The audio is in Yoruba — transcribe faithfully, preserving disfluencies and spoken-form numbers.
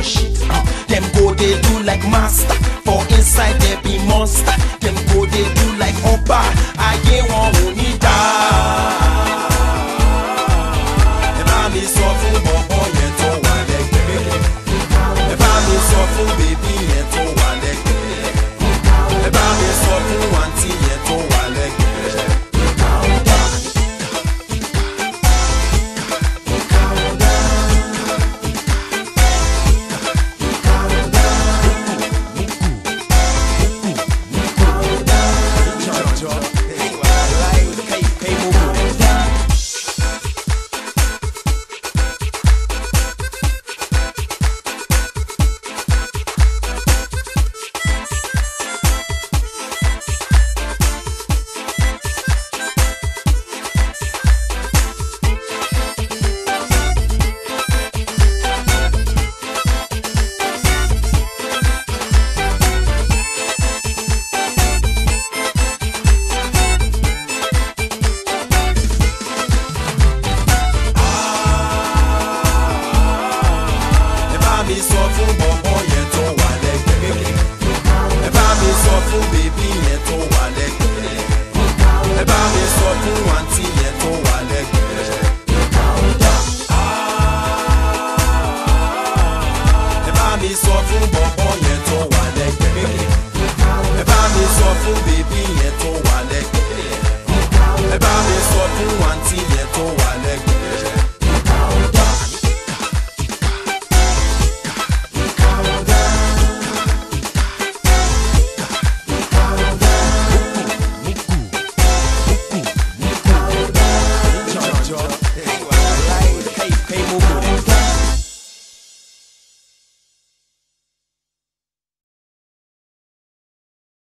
shit. Uh, them go they do like master, for inside they be monster. Them go they do like Oba, I get one who need that. Eba mi sọ fún bọ̀bọ̀ yẹn tó wà lẹ́gbẹ̀ẹ́. Eba mi sọ fún bèbí yẹn tó wà lẹ́gbẹ̀ẹ́. Eba mi sọ fún àǹtí yẹn tó wà lẹ́gbẹ̀ẹ́. Mi sọ fún bọ̀bọ̀ yẹn tó wà lẹ́gbẹ̀ẹ́. Ẹ bá mi sọ fún bèbí yẹn tó wà lẹ́gbẹ̀ẹ́. Ẹ bá mi sọ fún àǹtí yẹn tó wà lẹ́gbẹ̀ẹ́. Ẹ bá mi sọ fún bọ̀bọ̀ yẹn tó wà lẹ́gbẹ̀ẹ́. Ẹ bá mi sọ fún bèbí yẹn tó wà lẹ́gbẹ̀ẹ́. Ẹ bá mi sọ fún àǹtí yẹn tó wà lẹ́gbẹ̀ẹ́.